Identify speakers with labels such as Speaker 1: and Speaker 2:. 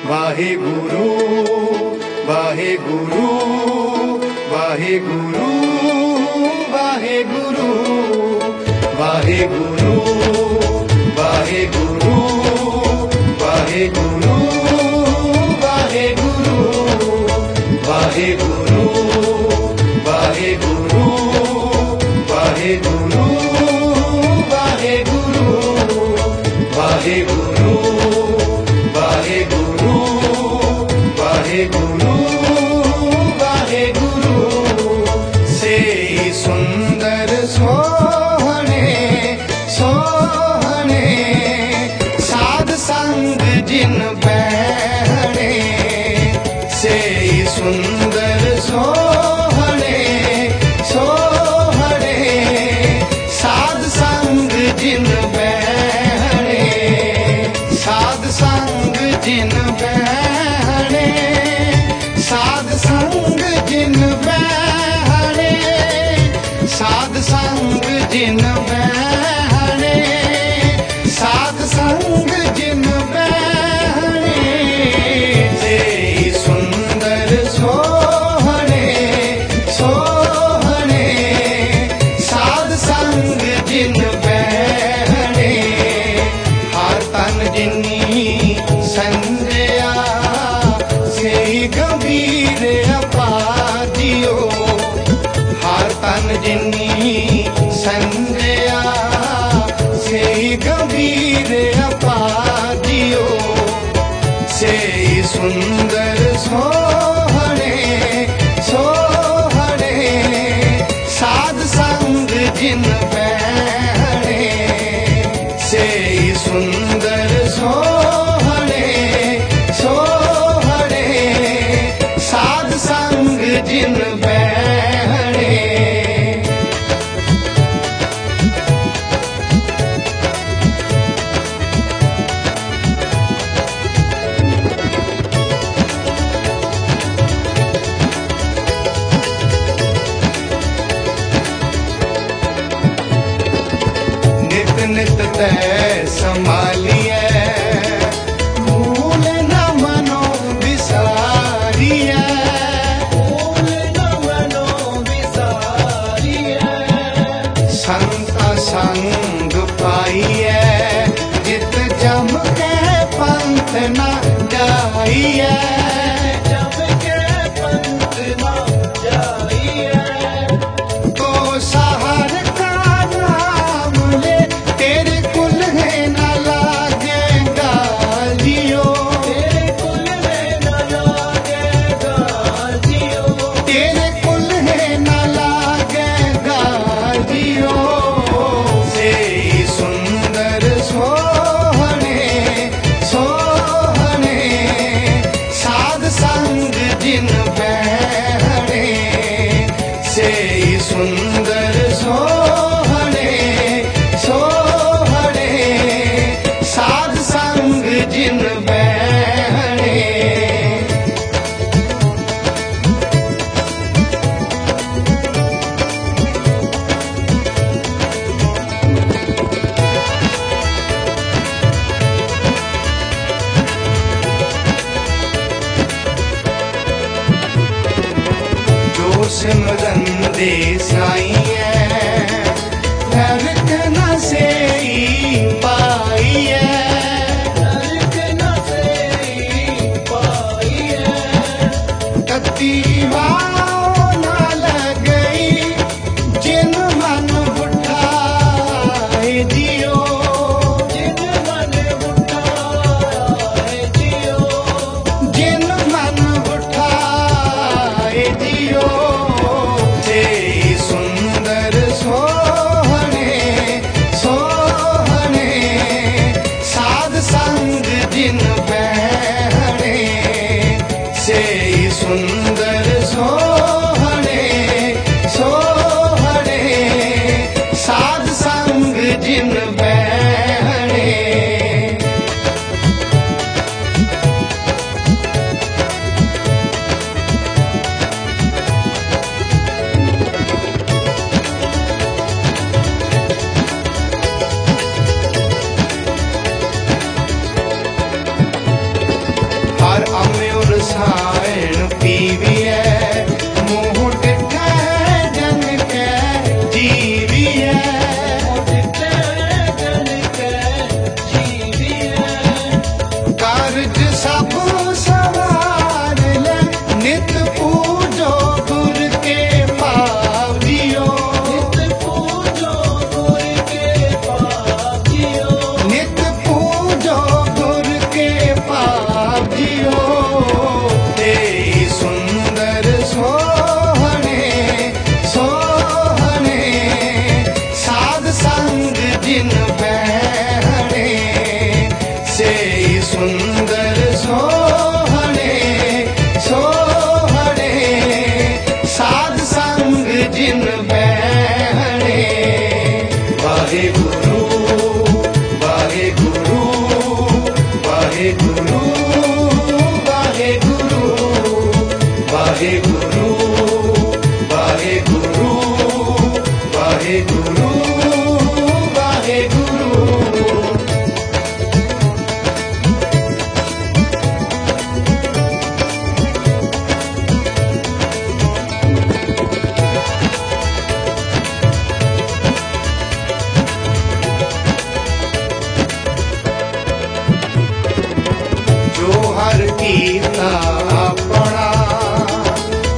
Speaker 1: वाहेगुरु वाहेगुरु वाहेगुरु वाहेगुरु वाहेगुरु वाहेगुरु वाहेगुरु वाहेगुरु वाहेगुरु वाहेगुरु वाहेगुरु वाहेगुरु वाहेगुरु वाहेगुरु वाहेगुरु वाहेगुरु से सुंदर सोहने सोहने साध संग जिन बैठे से सुंदर सोहने सोहने साध संग जिन बैठे साध संग जिन बैठे साध संग जिन बैठे साध संग जिन बैठे साध संग जिन बैठे से सुंदर सोहने सोहने साध संग जिन बैठे हर तन जिनी संजया से गंभीर अपादियो हर तन जिनी संजया से गंभीर अपादियो से सुंदर सोहने सोहने साध संग जिन बैठे से सुंदर सोहने सोहने साध संग जिन बैठे नित नित तय संभालिए भूल न मनो विसारिए भूल न मनो विसारिए संत संग पाइए जित जम के पंथ न जाइए जम के पंथ न जाइए तो सहार का नाम ले तेरे कुल है न लागेगा जियो तेरे कुल है न लागेगा जियो तेरे कुल है न लागेगा जियो से सुंदर सोहने सोहने साध संग जिन बैठे से सुंदर सोहने सोहने साध संग जिन बैठे जो सिमरन दे साइए नरक न से पाइए नरक न से पाइए तती न लगई जिन मन उठाए जियो जिन मन उठाए जियो जिन मन उठाए जियो से सुंदर गुरु वाहे गुरु वाहे गुरु वाहे गुरु वाहे गुरु वाहे गुरु। जो हर कीता अपना